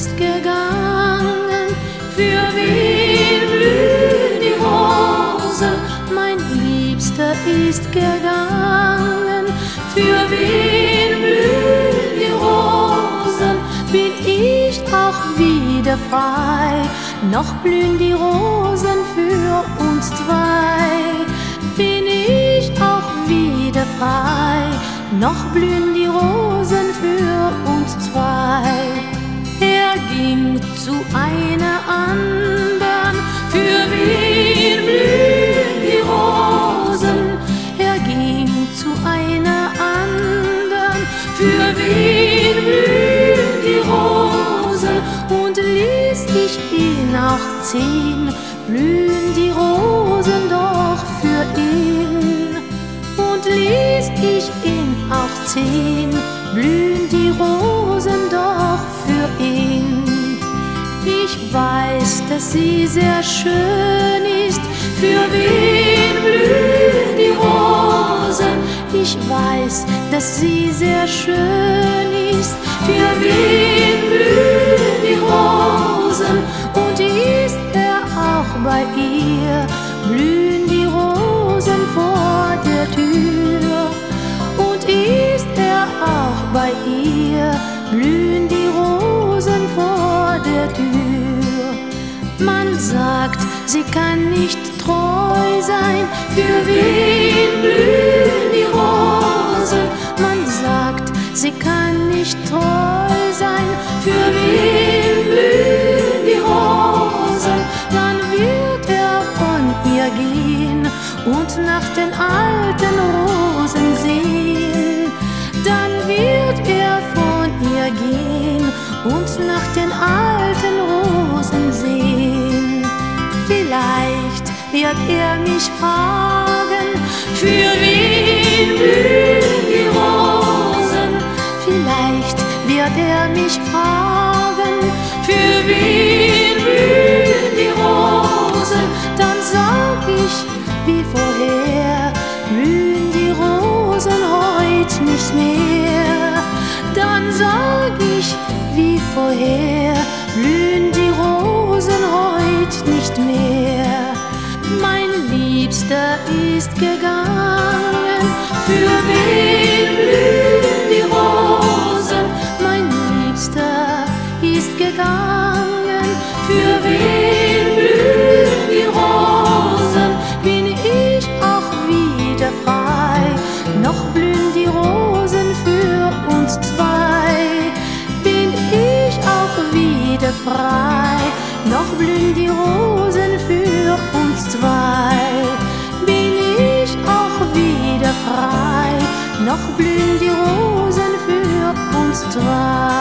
ist gegangen, für wen blühen die Rosen? Mein Liebster ist gegangen, für wen blühen die Rosen? Bin ich auch wieder frei, noch blühen die Rosen für uns zwei. Bin ich auch wieder frei, noch blühen die Rosen für uns zwei. Er ging zu einer andern, für wen blühen die Rosen? Er ging zu einer andern, für wen blühen die Rosen? Und ließ ich ihn auch ziehen, blühen die Rosen doch für ihn. Und ließ ich ihn auch ziehen, blühen die Rosen doch für ihn. Ich weiß, dass sie sehr schön ist, für wen blühen die Rosen? Ich weiß, dass sie sehr schön ist, für wen blühen die Rosen? Und ist er auch bei ihr, blühen die Rosen vor der Tür. Und ist er auch bei ihr, blühen die Rosen vor der Tür. Man sagt, sie kann nicht treu sein, für wen blühen die Rosen? Man sagt, sie kann nicht treu sein, für wen blühen die Rosen? Dann wird er von ihr gehen und nach den alten Rosen sehen. Dann wird er von ihr gehen und nach den alten Rosen sehen. Vielleicht wird er mich fragen, für wen blühen die Rosen? Vielleicht wird er mich fragen, für wen blühen die Rosen? Dann sag ich, wie vorher, blühen die Rosen heut nicht mehr. Dann sag ich, wie vorher, blühen die Rosen heut nicht mehr. Mein Liebster ist gegangen, für wen blühen die Rosen? Mein Liebster ist gegangen, für wen blühen die Rosen? Bin ich auch wieder frei, noch blühen die Rosen für uns zwei. Bin ich auch wieder frei, noch blühen die Rosen für uns zwei. Bin ich auch wieder frei, noch blühen die Rosen für uns zwei.